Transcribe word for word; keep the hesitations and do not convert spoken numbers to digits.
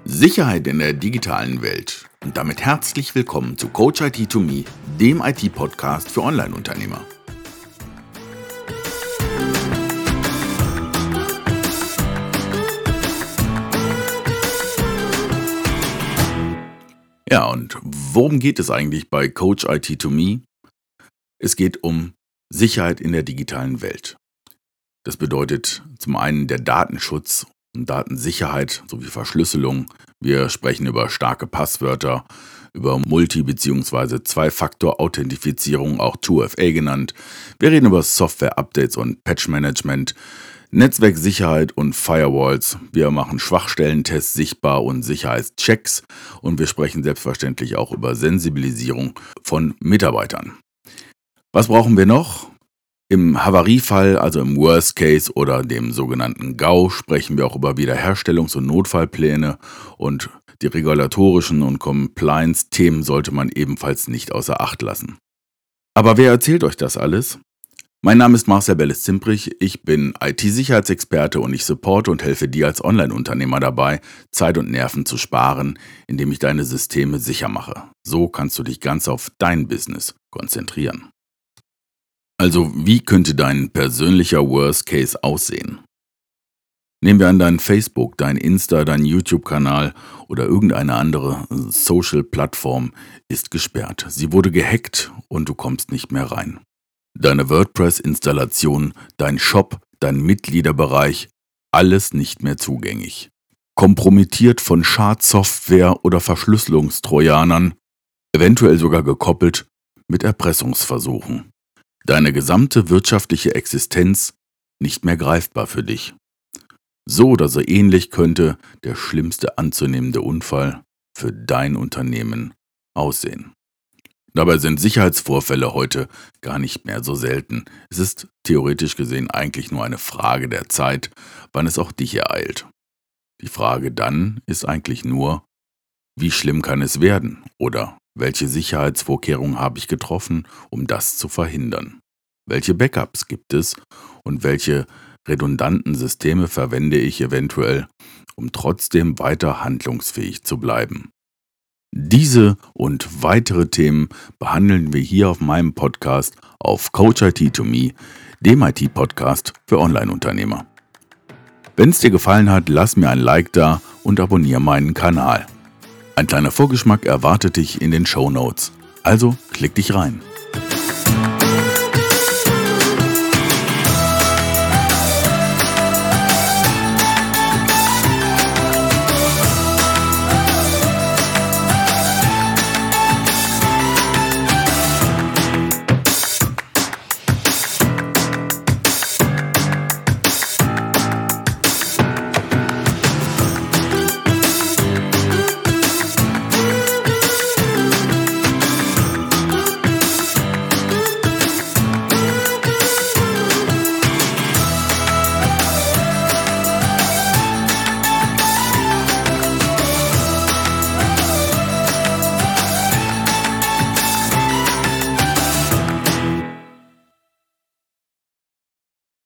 Sicherheit in der digitalen Welt und damit herzlich willkommen zu Coach I T to Me, dem I T-Podcast für Online-Unternehmer. Ja, und worum geht es eigentlich bei Coach I T to Me? Es geht um Sicherheit in der digitalen Welt. Das bedeutet zum einen der Datenschutz und Datensicherheit sowie Verschlüsselung. Wir sprechen über starke Passwörter, über Multi- bzw. Zwei-Faktor-Authentifizierung, auch zwei F A genannt. Wir reden über Software-Updates und Patch-Management, Netzwerksicherheit und Firewalls. Wir machen Schwachstellentests sichtbar und Sicherheitschecks und wir sprechen selbstverständlich auch über Sensibilisierung von Mitarbeitern. Was brauchen wir noch? Im Havariefall, also im Worst Case oder dem sogenannten G A U, sprechen wir auch über Wiederherstellungs- und Notfallpläne und die regulatorischen und Compliance-Themen sollte man ebenfalls nicht außer Acht lassen. Aber wer erzählt euch das alles? Mein Name ist Marcel Bellis-Zimprich, ich bin I T-Sicherheitsexperte und ich supporte und helfe dir als Online-Unternehmer dabei, Zeit und Nerven zu sparen, indem ich deine Systeme sicher mache. So kannst du dich ganz auf dein Business konzentrieren. Also, wie könnte dein persönlicher Worst Case aussehen? Nehmen wir an, dein Facebook, dein Insta, dein YouTube-Kanal oder irgendeine andere Social-Plattform ist gesperrt. Sie wurde gehackt und du kommst nicht mehr rein. Deine WordPress-Installation, dein Shop, dein Mitgliederbereich, alles nicht mehr zugänglich. Kompromittiert von Schadsoftware oder Verschlüsselungstrojanern, eventuell sogar gekoppelt mit Erpressungsversuchen. Deine gesamte wirtschaftliche Existenz nicht mehr greifbar für dich. So oder so ähnlich könnte der schlimmste anzunehmende Unfall für dein Unternehmen aussehen. Dabei sind Sicherheitsvorfälle heute gar nicht mehr so selten. Es ist theoretisch gesehen eigentlich nur eine Frage der Zeit, wann es auch dich ereilt. Die Frage dann ist eigentlich nur, wie schlimm kann es werden oder welche Sicherheitsvorkehrungen habe ich getroffen, um das zu verhindern? Welche Backups gibt es und welche redundanten Systeme verwende ich eventuell, um trotzdem weiter handlungsfähig zu bleiben? Diese und weitere Themen behandeln wir hier auf meinem Podcast auf Coach I T to Me, dem I T-Podcast für Online-Unternehmer. Wenn es dir gefallen hat, lass mir ein Like da und abonniere meinen Kanal. Ein kleiner Vorgeschmack erwartet dich in den Shownotes, also klick dich rein.